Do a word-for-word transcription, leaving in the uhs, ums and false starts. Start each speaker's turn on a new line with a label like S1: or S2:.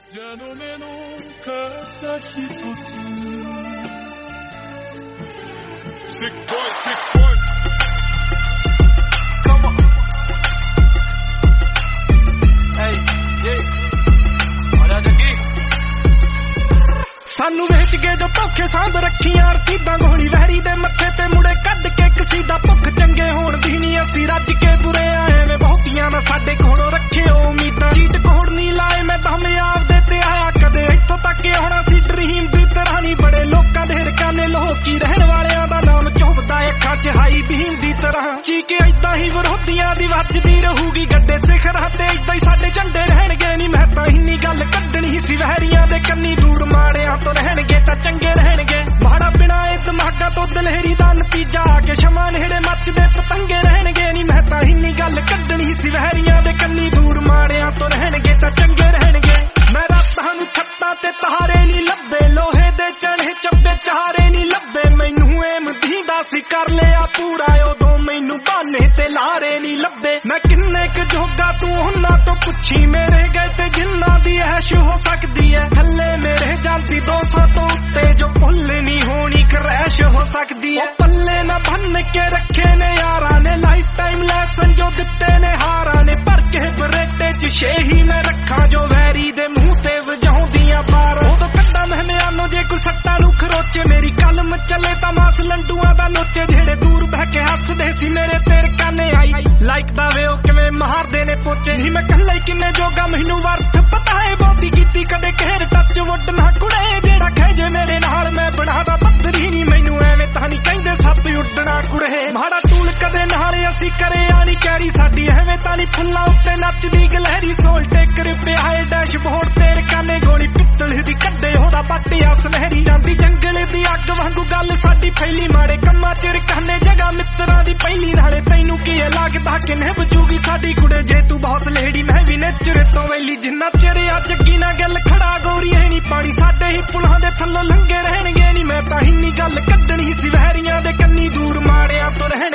S1: Já no me nunca satisfeito. Sick boy, sick boy. Come on. Hey, yeah. Olha daqui.
S2: सानू वेच के जो धोखे सांभ रखियां रसीदा गोली वहरी दे मत्थे ते मुड़े कद के कसीदा भुख चंगे होण दी नी असी रज के बुरे आए में बहुतियां ना साडे कोलों रखे उम्मीदां चीट कोड़ नी लाए मैं दम आप दे ते आया कदे इत्थों तक होना सी ड्रीम दी तरह नी बड़े लोकां दे हड़काने लोकी रहण वालियां दा नाम चुभदा अखां च हाई बीम दी तरह चीके इदां ही विरोधियां दी वजदी रहूगी गड्डे सिखरां ते इदां ही साडे झंडे रहणगे नी मैं तां इन्नी गल कड्डणी सी वहरियां दे कन्नी दूर माड़ियां तो रहणगे तां चंगे रहणगे माड़ा बिना ए दिमागा तो दलहरी दा नतीजा आके शमा नेड़े मचदे पतंगे रहणगे नी मैं तां इन्नी गल कड्डणी सी वहरियां दे कन्नी दूर माड़ियां तो रहणगे तां चंगे रहणगे मैं रातां नूं छत्तां ते तारे नी लब्बे लोहे दे चढ़े चब्बे चारे नी लब्बे मैनू एम दींदा सी कर लिया पूरा उदों मैनू बहाने ते लारे नी लब्बे मैं किन्ने क जोगा तू उन्हां तो पुछी मेरे गए ते जिन्ना दी ऐश हो सकदी है थल्ले मेरे जांदी दो सौ तो उत्ते जो भुल नी होनी क्रैश हो सकदी है पल्ले ना बन के रखे ने यारां ने लाइफ टाइम लेसन जो दिते ने हारां ने भर के बरेटे च छे ही मैं रखा जो वैरी दे मुंह ते वजाउंदियां बार उदों कड्डा महमियानो जे कोई सट्टा नूं खरोचे मेरी कलम चले तां मास लंडूआं दा नोचे जेड़े दूर बह के हसदे सी मेरे तेरे काने आई लाइक दा वे ओ किवें मारदे ने पोचे नी मैं कल्ला ही किन्ने जोगा मैनू वर्थ पता है बहुती कीती कदे कहर टच वुड ना कुड़े जेड़ा कह जे मेरे नाल मैं बनादा पत्थरी नी मैनू एवें तां नी कहंदे सप उड्डना कुड़े माड़ा टूल कदे नाल असी करे आ नी कैरी साडी एवें तां नी फुल्लां उत्ते नचदी गलहरी सोल टेकर पिया है डैशबोर्ड तेरे काने गोली पित्तल दी कड्डे होदा पट्टिया सुनहरी जांदी जंगल दी अग वांगू गल साडी फैली माड़े कम्मां च रखने जगह मित्तरां दी पहली नाले तैनू की लगदा कि निभजूगी साडी कुड़े जे तू बहुत लेडी मैं भी नेचरे तो वेली जिन्ना चेरे आ जग्गी ना गल खड़ा गोरी है नी पानी साडे ही पुलां दे थल्लों लंघे रहणगे नी मैं तां इन्नी गल कड्डणी सी वहरियां दे कन्नी दूर माड़ियां तो रह